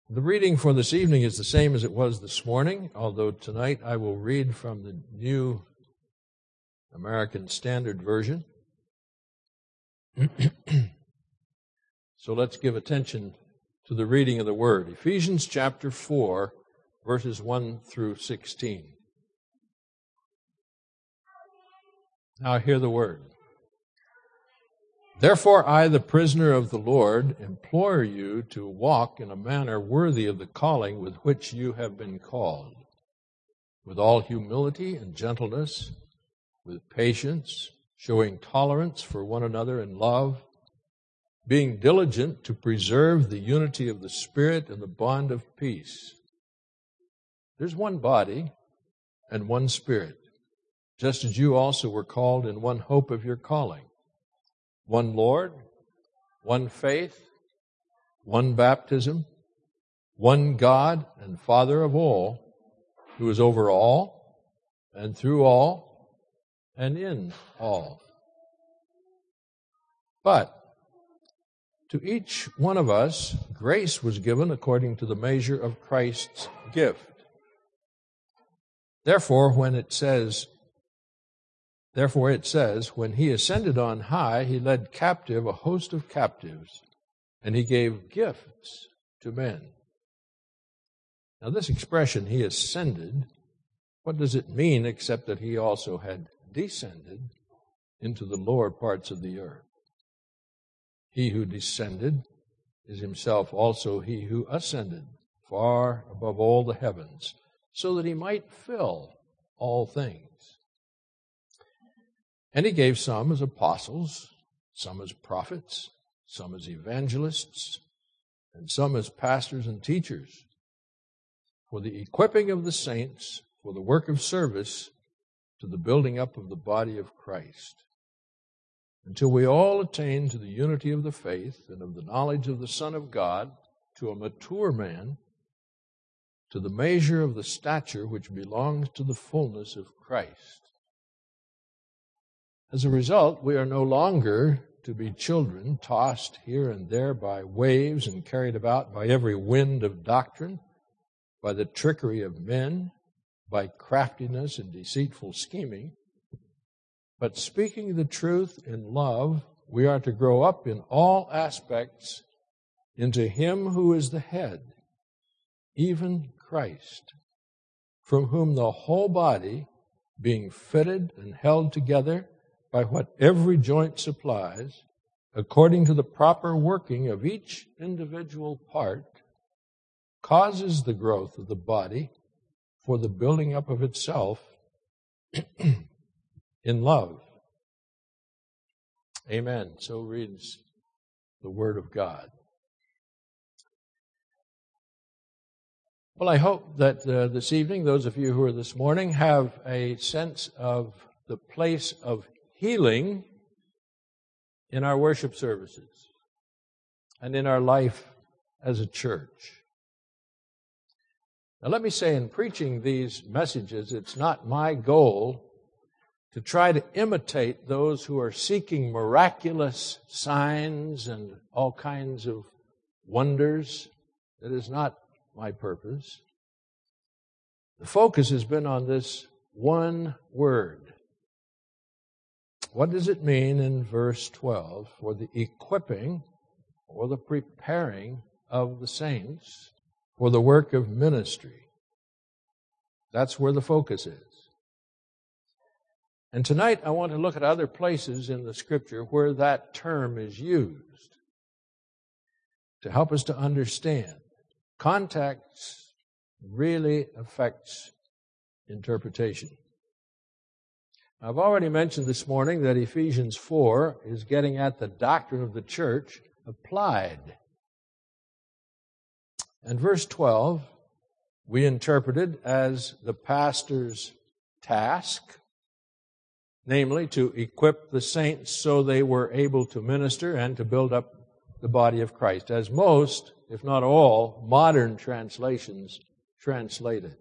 The reading for this evening is the same as it was this morning, although tonight I will read from the New American Standard Version. So let's give attention to the reading of the Word. Ephesians chapter 4, verses 1 through 16. Now hear the Word. Therefore I, the prisoner of the Lord, implore you to walk in a manner worthy of the calling with which you have been called, with all humility and gentleness, with patience, showing tolerance for one another in love, being diligent to preserve the unity of the Spirit and the bond of peace. There's one body and one Spirit, just as you also were called in one hope of your calling. One Lord, one faith, one baptism, one God and Father of all, who is over all and through all and in all. But to each one of us, grace was given according to the measure of Christ's gift. Therefore, it says, when he ascended on high, he led captive a host of captives, and he gave gifts to men. Now this expression, he ascended, what does it mean except that he also had descended into the lower parts of the earth? He who descended is himself also he who ascended far above all the heavens, so that he might fill all things. And he gave some as apostles, some as prophets, some as evangelists, and some as pastors and teachers, for the equipping of the saints, for the work of service, to the building up of the body of Christ, until we all attain to the unity of the faith and of the knowledge of the Son of God, to a mature man, to the measure of the stature which belongs to the fullness of Christ. As a result, we are no longer to be children tossed here and there by waves and carried about by every wind of doctrine, by the trickery of men, by craftiness and deceitful scheming. But speaking the truth in love, we are to grow up in all aspects into Him who is the head, even Christ, from whom the whole body, being fitted and held together by what every joint supplies, according to the proper working of each individual part, causes the growth of the body for the building up of itself in love. Amen. So reads the Word of God. Well, I hope that this evening, those of you who are this morning, have a sense of the place of healing in our worship services and in our life as a church. Now, let me say, in preaching these messages, it's not my goal to try to imitate those who are seeking miraculous signs and all kinds of wonders. That is not my purpose. The focus has been on this one word. What does it mean in verse 12 for the equipping or the preparing of the saints for the work of ministry? That's where the focus is. And tonight I want to look at other places in the Scripture where that term is used to help us to understand. Context really affects interpretation. I've already mentioned this morning that Ephesians 4 is getting at the doctrine of the church applied. And verse 12, we interpreted as the pastor's task, namely to equip the saints so they were able to minister and to build up the body of Christ, as most, if not all, modern translations translate it.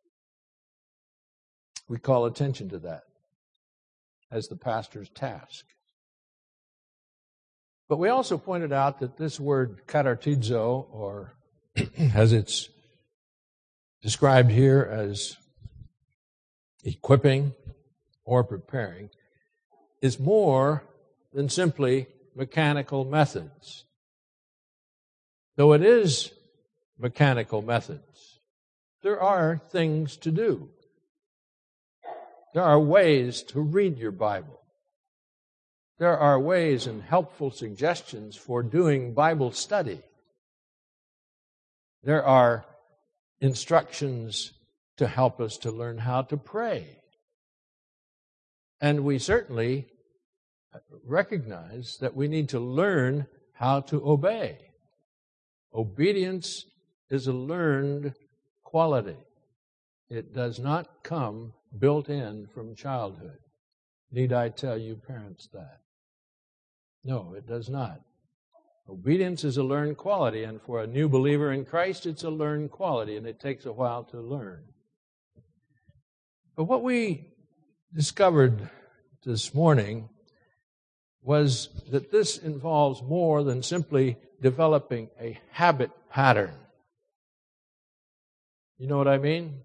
We call attention to that as the pastor's task. But we also pointed out that this word katartizo, or as it's described here as equipping or preparing, is more than simply mechanical methods. Though it is mechanical methods, there are things to do. There are ways to read your Bible. There are ways and helpful suggestions for doing Bible study. There are instructions to help us to learn how to pray. And we certainly recognize that we need to learn how to obey. Obedience is a learned quality. It does not come built in from childhood. Need I tell you parents that? No, it does not. Obedience is a learned quality, and for a new believer in Christ, it's a learned quality, and it takes a while to learn. But what we discovered this morning was that this involves more than simply developing a habit pattern. You know what I mean?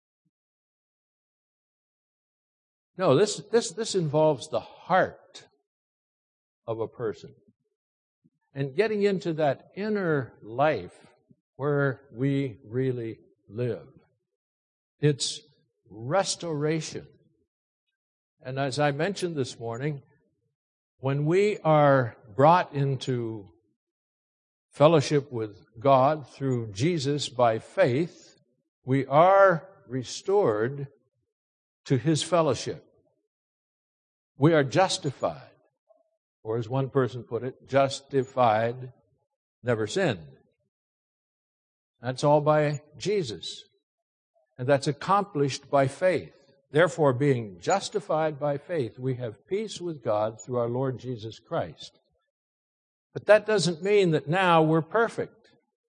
No, this involves the heart of a person. And getting into that inner life where we really live. It's restoration. And as I mentioned this morning, when we are brought into fellowship with God through Jesus by faith, we are restored to His fellowship. We are justified. Or as one person put it, justified, never sinned. That's all by Jesus. And that's accomplished by faith. Therefore, being justified by faith, we have peace with God through our Lord Jesus Christ. But that doesn't mean that now we're perfect.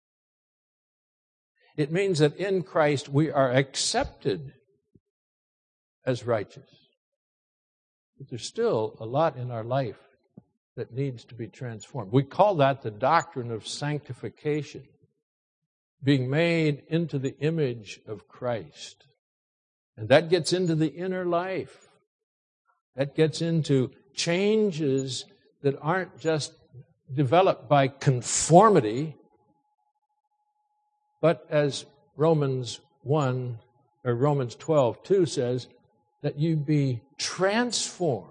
It means that in Christ we are accepted as righteous. But there's still a lot in our life that needs to be transformed. We call that the doctrine of sanctification, being made into the image of Christ. And that gets into the inner life. That gets into changes that aren't just developed by conformity, but as Romans 12:2 says, that you be transformed.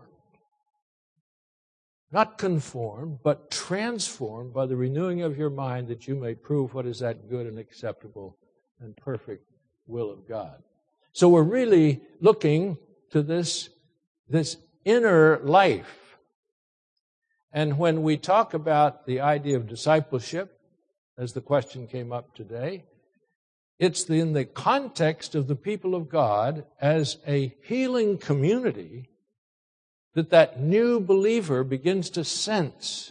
Not conformed, but transformed by the renewing of your mind, that you may prove what is that good and acceptable and perfect will of God. So we're really looking to this inner life. And when we talk about the idea of discipleship, as the question came up today, it's in the context of the people of God as a healing community that new believer begins to sense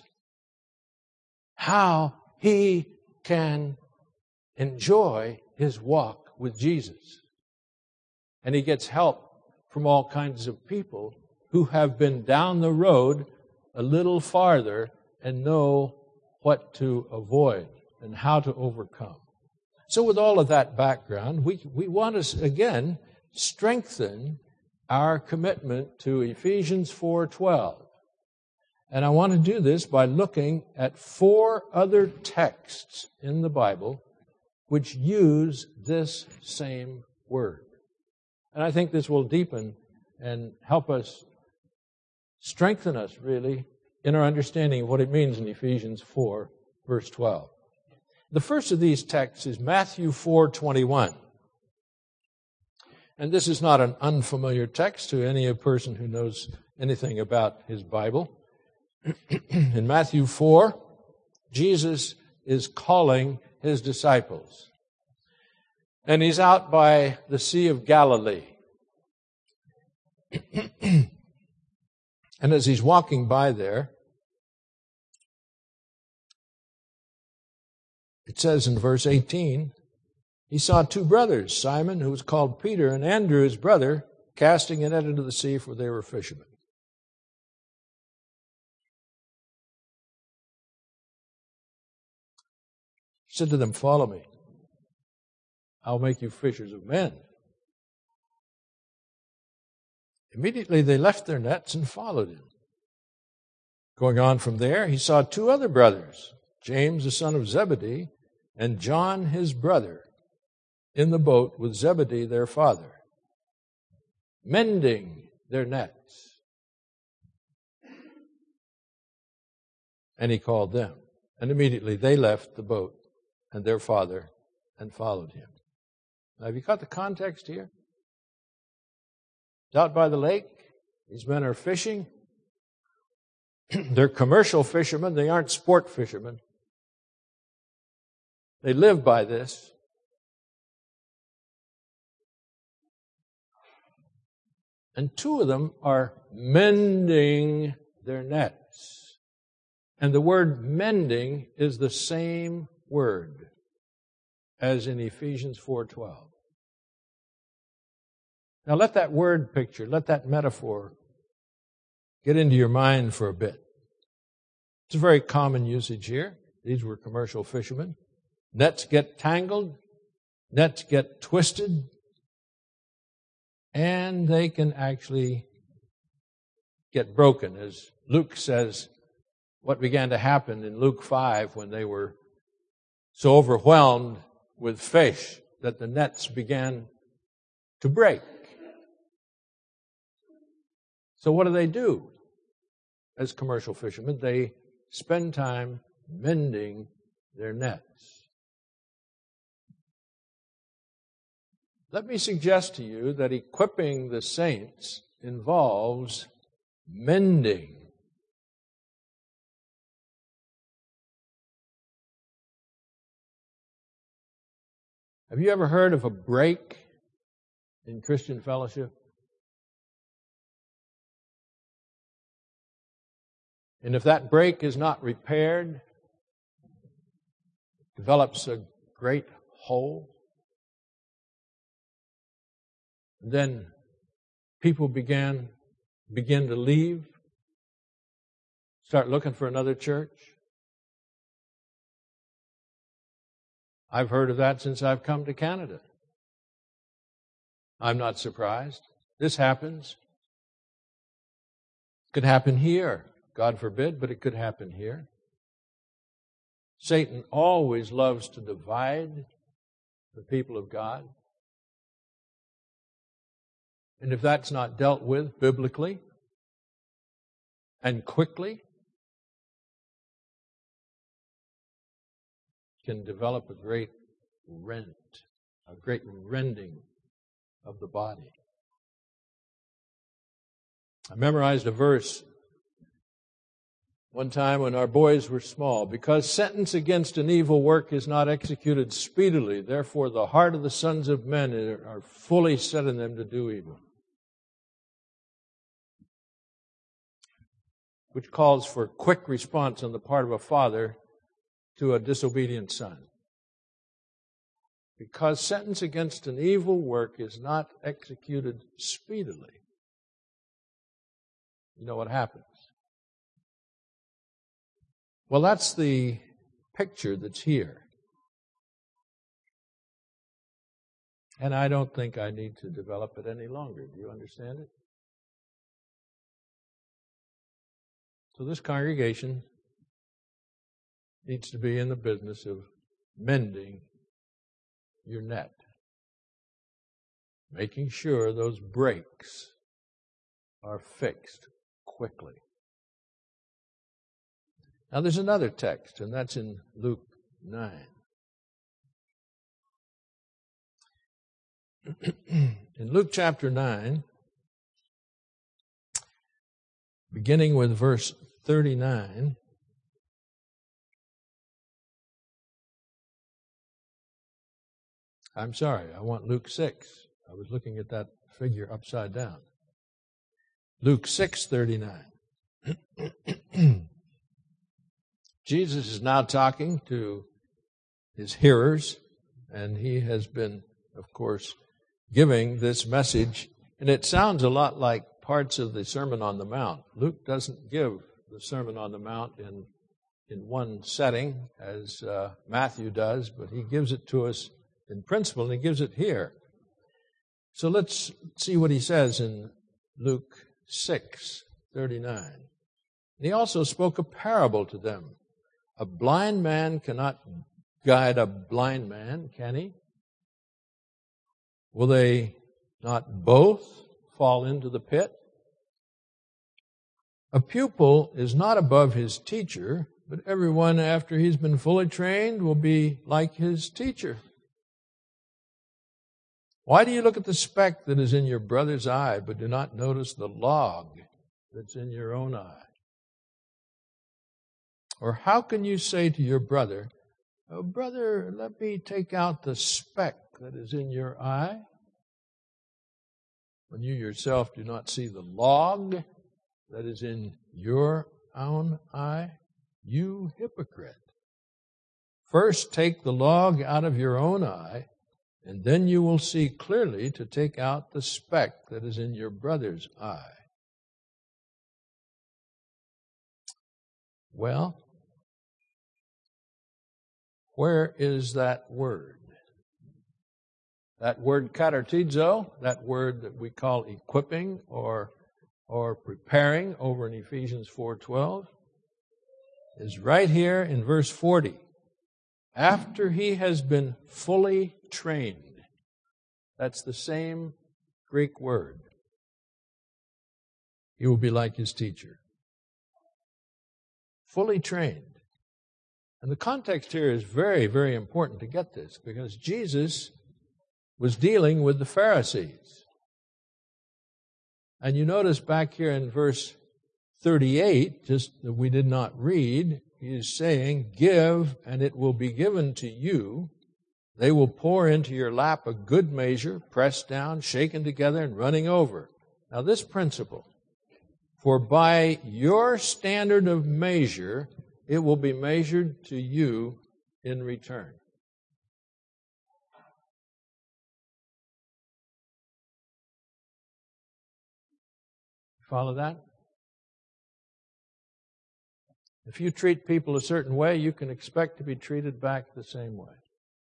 how he can enjoy his walk with Jesus. And he gets help from all kinds of people who have been down the road a little farther and know what to avoid and how to overcome. So with all of that background, we want to, again, strengthen our commitment to Ephesians 4:12. And I want to do this by looking at 4 other texts in the Bible which use this same word. And I think this will deepen and help us, strengthen us really, in our understanding of what it means in Ephesians 4, verse 12. The first of these texts is Matthew 4:21. And this is not an unfamiliar text to any person who knows anything about his Bible. In Matthew 4, Jesus is calling his disciples. And he's out by the Sea of Galilee. And as he's walking by there, it says in verse 18, he saw 2 brothers, Simon, who was called Peter, and Andrew, his brother, casting a net into the sea, for they were fishermen. He said to them, "Follow me, I'll make you fishers of men. Immediately they left their nets and followed him. Going on from there, he saw two other brothers, James the son of Zebedee and John his brother, in the boat with Zebedee their father, mending their nets. And he called them. And immediately they left the boat and their father and followed him. Now, have you caught the context here? It's out by the lake. These men are fishing. They're commercial fishermen. They aren't sport fishermen. They live by this. And two of them are mending their nets. And the word mending is the same word as in Ephesians 4:12. Now let that word picture, let that metaphor get into your mind for a bit. It's a very common usage here. These were commercial fishermen. Nets get tangled, nets get twisted, and they can actually get broken. As Luke says, what began to happen in Luke 5 when they were so overwhelmed with fish that the nets began to break. So what do? As commercial fishermen, they spend time mending their nets. Let me suggest to you that equipping the saints involves mending. Have you ever heard of a break in Christian fellowship? And if that break is not repaired, develops a great hole, then people begin to leave, start looking for another church. I've heard of that since I've come to Canada. I'm not surprised. This happens. It could happen here. God forbid, but it could happen here. Satan always loves to divide the people of God. And if that's not dealt with biblically and quickly, it can develop a great rent, a great rending of the body. I memorized a verse one time when our boys were small. Because sentence against an evil work is not executed speedily, therefore the heart of the sons of men are fully set in them to do evil. Which calls for quick response on the part of a father to a disobedient son. Because sentence against an evil work is not executed speedily, you know what happens? Well, that's the picture that's here. And I don't think I need to develop it any longer. Do you understand it? So this congregation needs to be in the business of mending your net. Making sure those breaks are fixed quickly. Now there's another text, and that's in Luke 9. In Luke chapter 9, beginning with verse 39, I'm sorry, I want Luke 6. I was looking at that figure upside down. Luke 6:39. Jesus is now talking to his hearers, and he has been, of course, giving this message. And it sounds a lot like parts of the Sermon on the Mount. Luke doesn't give the Sermon on the Mount in one setting, as Matthew does, but he gives it to us in principle, and he gives it here. So let's see what he says in Luke 6:39. He also spoke a parable to them. A blind man cannot guide a blind man, can he? Will they not both fall into the pit? A pupil is not above his teacher, but everyone after he's been fully trained will be like his teacher. Why do you look at the speck that is in your brother's eye, but do not notice the log that's in your own eye? Or how can you say to your brother, "Oh, brother, let me take out the speck that is in your eye," when you yourself do not see the log that is in your own eye? You hypocrite. First take the log out of your own eye, and then you will see clearly to take out the speck that is in your brother's eye. Well, where is that word? That word katartizo, that word that we call equipping or preparing over in Ephesians 4:12, is right here in verse 40. After he has been fully trained. That's the same Greek word. He will be like his teacher. Fully trained. And the context here is very, very important to get this, because Jesus was dealing with the Pharisees. And you notice back here in verse 38, just that we did not read, he is saying, "Give, and it will be given to you. They will pour into your lap a good measure, pressed down, shaken together, and running over." Now this principle, for by your standard of measure, it will be measured to you in return. Follow that? If you treat people a certain way, you can expect to be treated back the same way.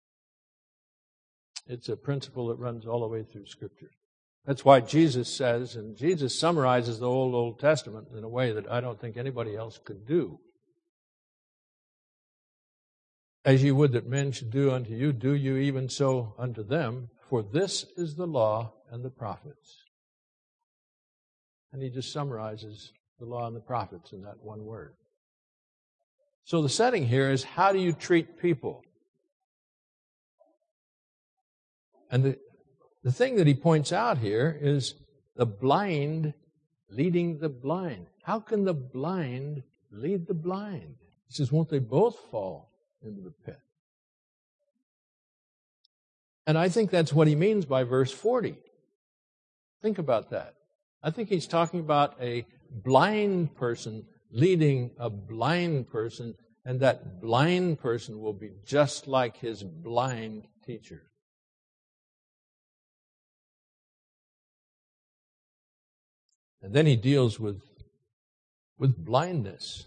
It's a principle that runs all the way through Scripture. That's why Jesus says, and Jesus summarizes the whole Old Testament in a way that I don't think anybody else could do. As you would that men should do unto you, do you even so unto them, for this is the law and the prophets. And he just summarizes the law and the prophets in that one word. So the setting here is, how do you treat people? And the thing that he points out here is the blind leading the blind. How can the blind lead the blind? He says, won't they both fall into the pit? And I think that's what he means by verse 40. Think about that. I think he's talking about a blind person leading a blind person, and that blind person will be just like his blind teacher. And then he deals with blindness.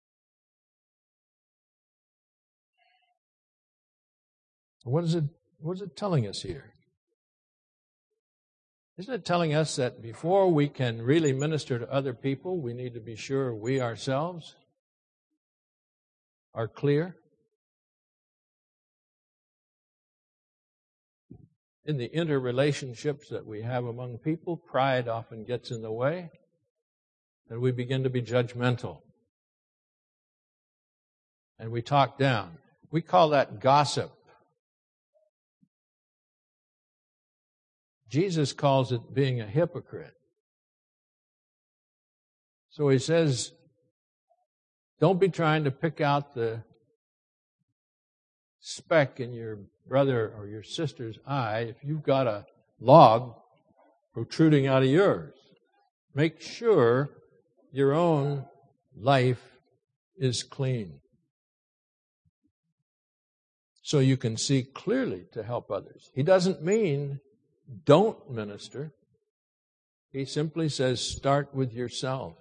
What is it telling us here? Isn't it telling us that before we can really minister to other people, we need to be sure we ourselves are clear? In the interrelationships that we have among people, pride often gets in the way, and we begin to be judgmental. And we talk down. We call that gossip. Jesus calls it being a hypocrite. So he says, don't be trying to pick out the speck in your brother or your sister's eye if you've got a log protruding out of yours. Make sure your own life is clean, so you can see clearly to help others. He doesn't mean don't minister. He simply says start with yourself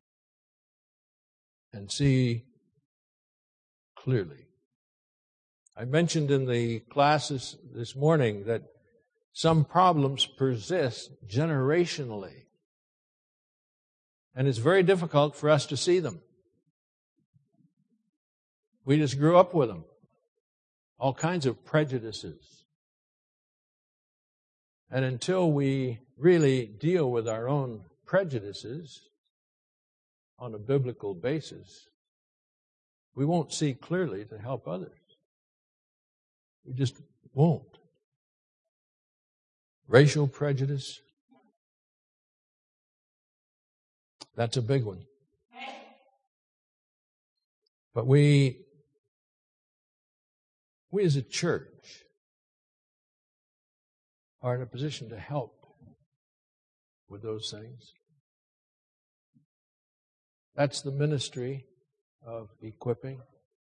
and see clearly. I mentioned in the classes this morning that some problems persist generationally. And it's very difficult for us to see them. We just grew up with them. All kinds of prejudices. And until we really deal with our own prejudices on a biblical basis, we won't see clearly to help others. We just won't. Racial prejudice, that's a big one. But we as a church are in a position to help with those things. That's the ministry of equipping.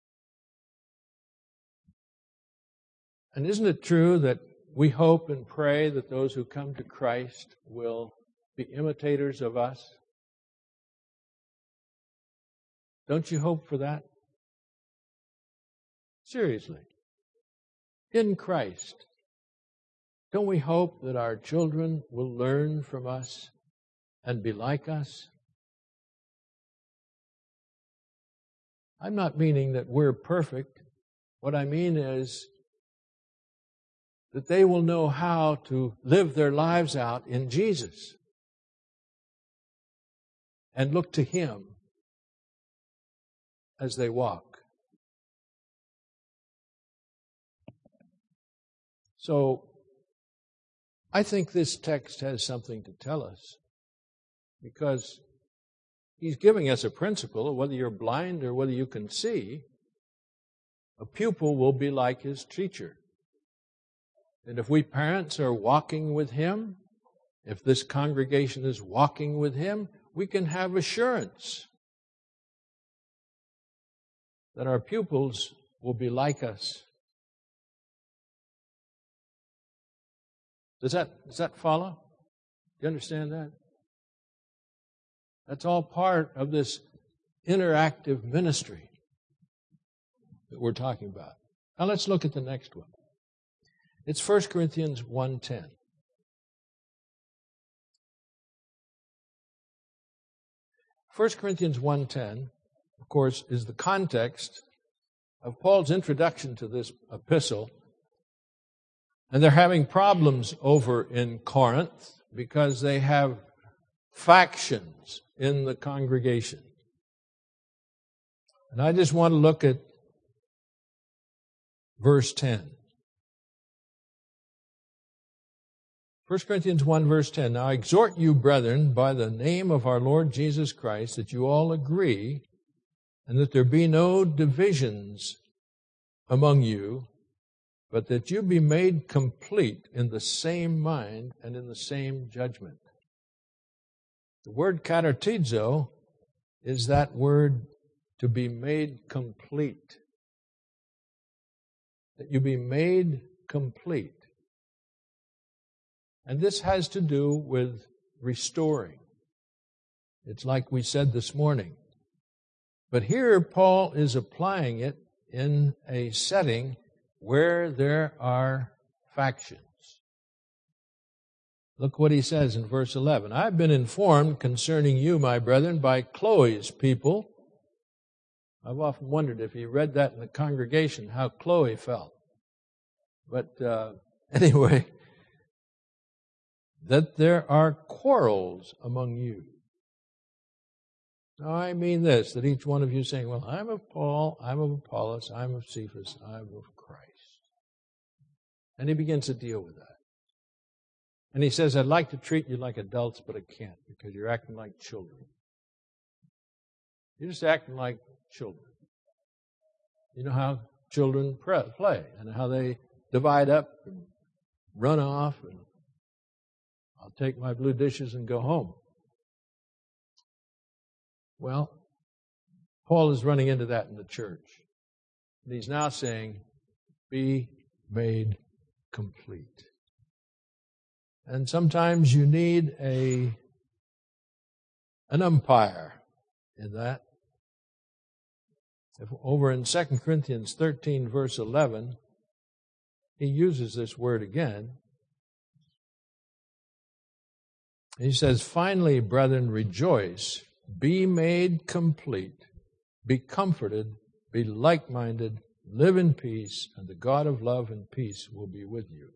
And isn't it true that we hope and pray that those who come to Christ will be imitators of us? Don't you hope for that? Seriously. In Christ, don't we hope that our children will learn from us and be like us? I'm not meaning that we're perfect. What I mean is that they will know how to live their lives out in Jesus and look to Him as they walk. So, I think this text has something to tell us, because he's giving us a principle of whether you're blind or whether you can see, a pupil will be like his teacher. And if we parents are walking with him, if this congregation is walking with him, we can have assurance that our pupils will be like us. Does that follow? Do you understand that? That's all part of this interactive ministry that we're talking about. Now let's look at the next one. It's 1 Corinthians 1:10. 1 Corinthians 1:10, of course, is the context of Paul's introduction to this epistle. And they're having problems over in Corinth because they have factions in the congregation. And I just want to look at verse 10. 1 Corinthians 1, verse 10. Now I exhort you, brethren, by the name of our Lord Jesus Christ, that you all agree, and that there be no divisions among you, but that you be made complete in the same mind and in the same judgment. The word katartizo is that word to be made complete. That you be made complete. And this has to do with restoring. It's like we said this morning. But here Paul is applying it in a setting where there are factions. Look what he says in verse 11. I've been informed concerning you, my brethren, by Chloe's people. I've often wondered if he read that in the congregation, how Chloe felt. But anyway, that there are quarrels among you. Now I mean this, that each one of you is saying, well, I'm of Paul, I'm of Apollos, I'm of Cephas, I'm of Christ. And he begins to deal with that. And he says, I'd like to treat you like adults, but I can't because you're acting like children. You're just acting like children. You know how children play and how they divide up and run off and I'll take my blue dishes and go home. Well, Paul is running into that in the church. And he's now saying, be made complete. And sometimes you need an umpire in that. Over in 2 Corinthians 13, verse 11, he uses this word again. He says, "Finally, brethren, rejoice, be made complete, be comforted, be like-minded, live in peace, and the God of love and peace will be with you."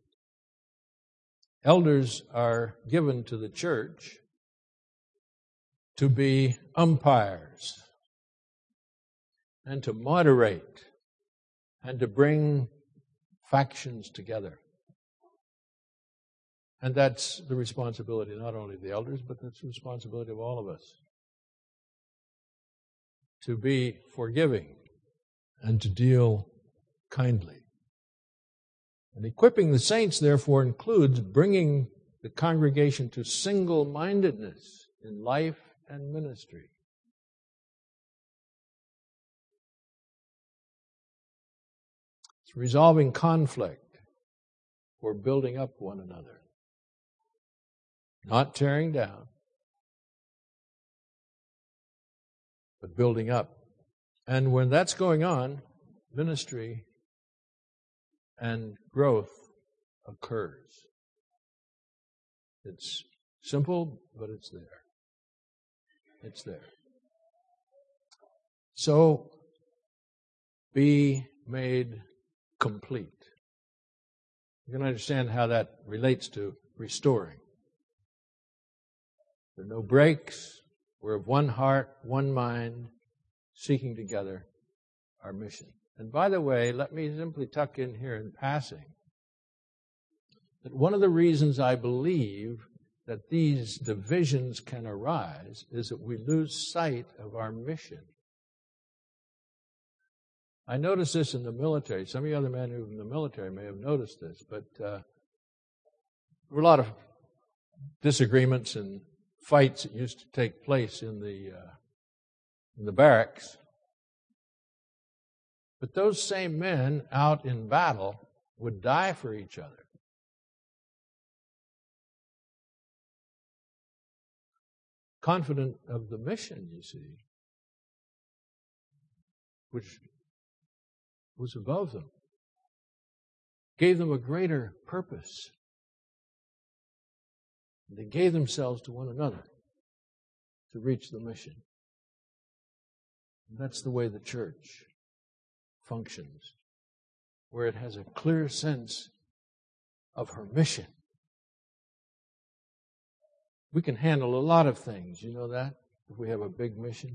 Elders are given to the church to be umpires and to moderate and to bring factions together. And that's the responsibility not only of the elders, but that's the responsibility of all of us. To be forgiving and to deal kindly. And equipping the saints, therefore, includes bringing the congregation to single-mindedness in life and ministry. It's resolving conflict or building up one another. Not tearing down, but building up. And when that's going on, ministry and growth occurs. It's simple, but it's there. It's there. So, be made complete. You can understand how that relates to restoring. There are no breaks. We're of one heart, one mind, seeking together our mission. And by the way, let me simply tuck in here in passing that one of the reasons I believe that these divisions can arise is that we lose sight of our mission. I noticed this in the military. Some of you other men who are in the military may have noticed this, but there were a lot of disagreements and fights that used to take place in the barracks. But those same men out in battle would die for each other. Confident of the mission, you see, which was above them, gave them a greater purpose. They gave themselves to one another to reach the mission. And that's the way the church functions, where it has a clear sense of her mission. We can handle a lot of things, you know that, if we have a big mission.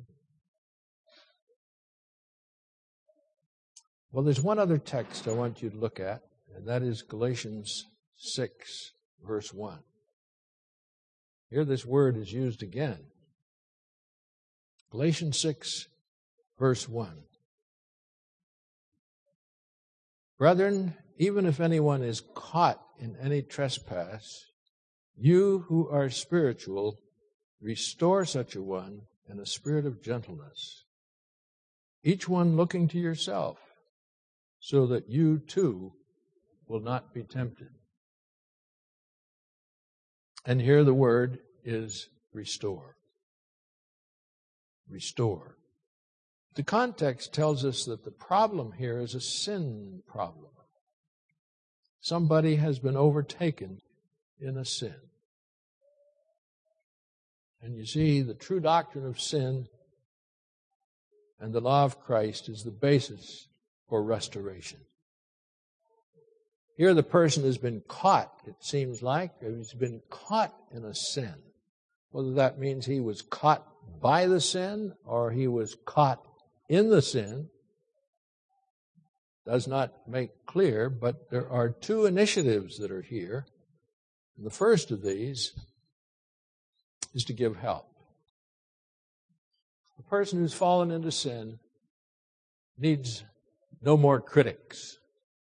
Well, there's one other text I want you to look at, and that is Galatians 6, verse 1. Here this word is used again. Galatians 6, verse 1. Brethren, even if anyone is caught in any trespass, you who are spiritual, restore such a one in a spirit of gentleness, each one looking to yourself, so that you too will not be tempted. And here the word is restore. Restore. The context tells us that the problem here is a sin problem. Somebody has been overtaken in a sin. And you see, the true doctrine of sin and the law of Christ is the basis for restoration. Here the person has been caught, it seems like. He's been caught in a sin. Whether that means he was caught by the sin or he was caught in the sin does not make clear, but there are two initiatives that are here. And the first of these is to give help. The person who's fallen into sin needs no more critics.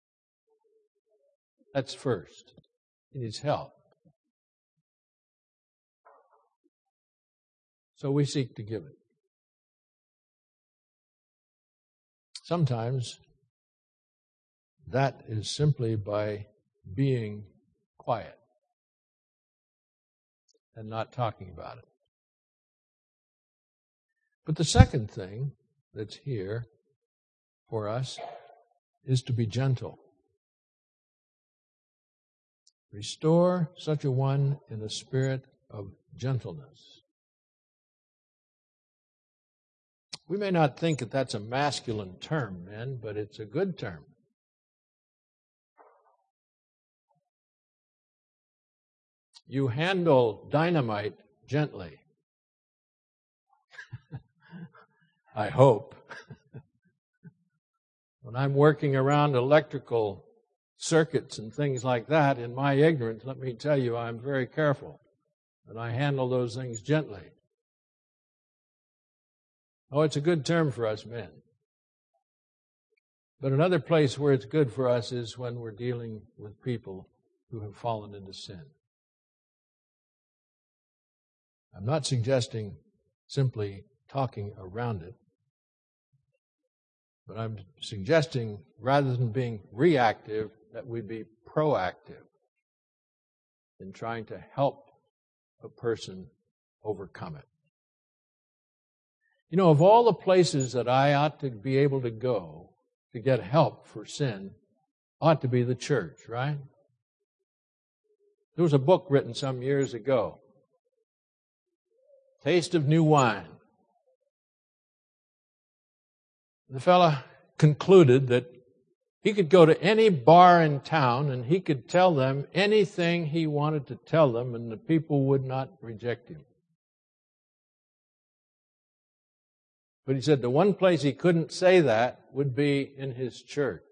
That's first. He needs help. So we seek to give it. Sometimes that is simply by being quiet and not talking about it. But the second thing that's here for us is to be gentle. Restore such a one in a spirit of gentleness. We may not think that that's a masculine term, men, but it's a good term. You handle dynamite gently. I hope. When I'm working around electrical circuits and things like that, in my ignorance, let me tell you, I'm very careful. And I handle those things gently. Oh, it's a good term for us men. But another place where it's good for us is when we're dealing with people who have fallen into sin. I'm not suggesting simply talking around it, but I'm suggesting rather than being reactive, that we be proactive in trying to help a person overcome it. You know, of all the places that I ought to be able to go to get help for sin, ought to be the church, right? There was a book written some years ago, Taste of New Wine. The fellow concluded that he could go to any bar in town and he could tell them anything he wanted to tell them and the people would not reject him. But he said the one place he couldn't say that would be in his church.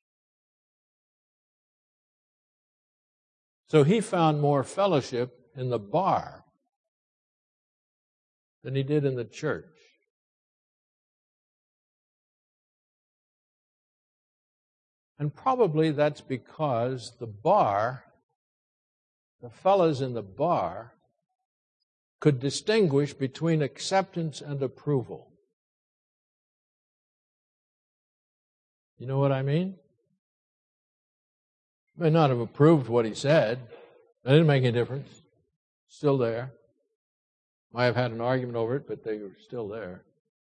So he found more fellowship in the bar than he did in the church. And probably that's because the fellows in the bar, could distinguish between acceptance and approval. You know what I mean? May not have approved what he said. That didn't make any difference. Still there. Might have had an argument over it, but they were still there.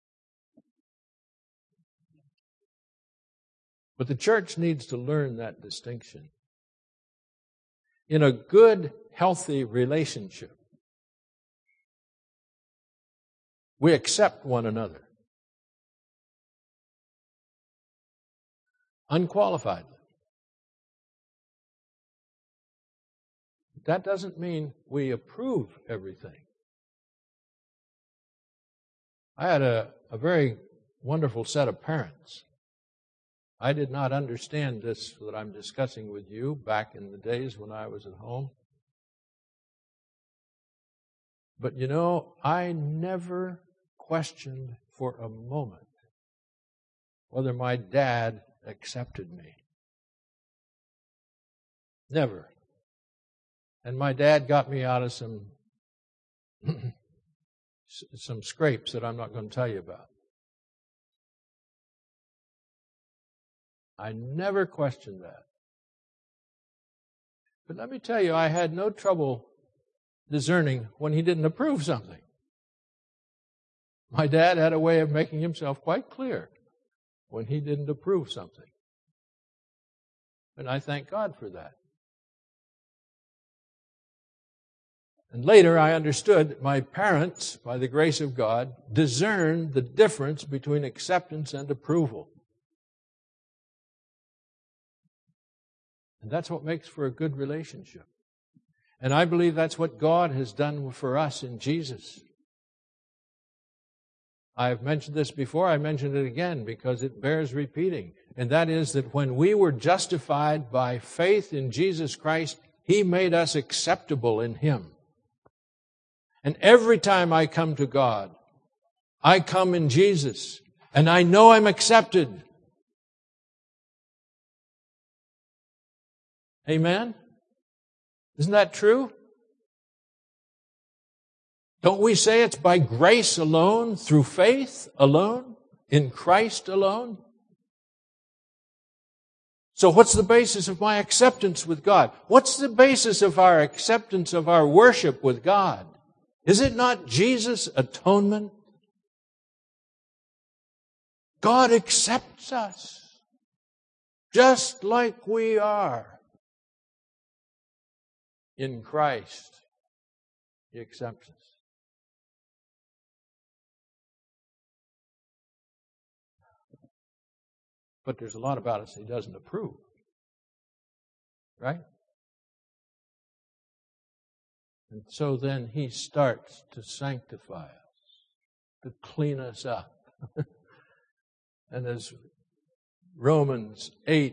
But the church needs to learn that distinction. In a good, healthy relationship, we accept one another. Unqualifiedly. That doesn't mean we approve everything. I had a very wonderful set of parents. I did not understand this that I'm discussing with you back in the days when I was at home. But you know, I never questioned for a moment whether my dad accepted me. Never. And my dad got me out of some scrapes that I'm not going to tell you about. I never questioned that. But let me tell you, I had no trouble discerning when he didn't approve something. My dad had a way of making himself quite clear when he didn't approve something. And I thank God for that. And later I understood that my parents, by the grace of God, discerned the difference between acceptance and approval. And that's what makes for a good relationship. And I believe that's what God has done for us in Jesus. I've mentioned this before, I mentioned it again because it bears repeating. And that is that when we were justified by faith in Jesus Christ, He made us acceptable in Him. And every time I come to God, I come in Jesus, and I know I'm accepted. Amen? Isn't that true? Don't we say it's by grace alone, through faith alone, in Christ alone? So what's the basis of my acceptance with God? What's the basis of our acceptance of our worship with God? Is it not Jesus' atonement? God accepts us. just like we are in Christ. He accepts us. But there's a lot about us He doesn't approve. Right? And so then He starts to sanctify us, to clean us up. And as Romans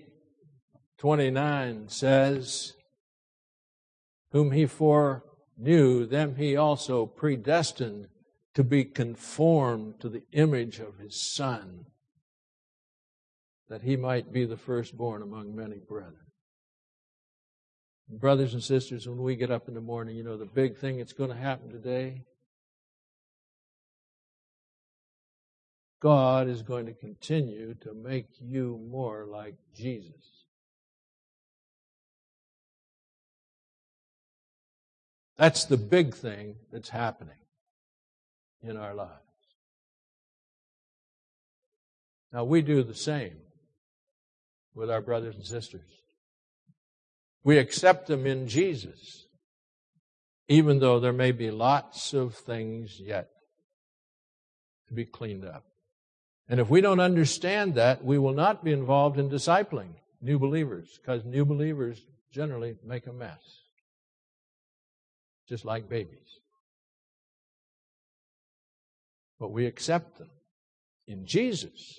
8:29 says, whom He foreknew, them He also predestined to be conformed to the image of His Son, that He might be the firstborn among many brethren. Brothers and sisters, when we get up in the morning, you know the big thing that's going to happen today? God is going to continue to make you more like Jesus. That's the big thing that's happening in our lives. Now, we do the same with our brothers and sisters. We accept them in Jesus, even though there may be lots of things yet to be cleaned up. And if we don't understand that, we will not be involved in discipling new believers, because new believers generally make a mess, just like babies. But we accept them in Jesus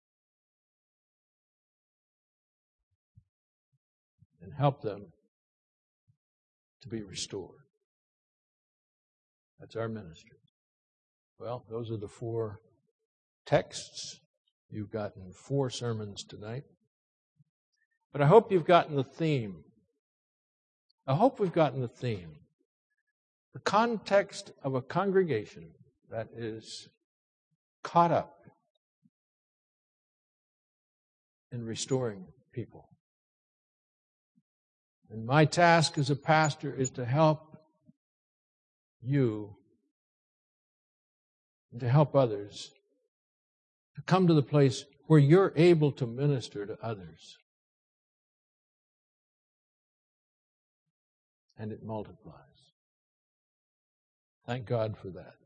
and help them to be restored. That's our ministry. Well, those are the 4 texts. You've gotten 4 sermons tonight. But I hope you've gotten the theme. I hope we've gotten the theme. The context of a congregation that is caught up in restoring people. And my task as a pastor is to help you and to help others to come to the place where you're able to minister to others. And it multiplies. Thank God for that.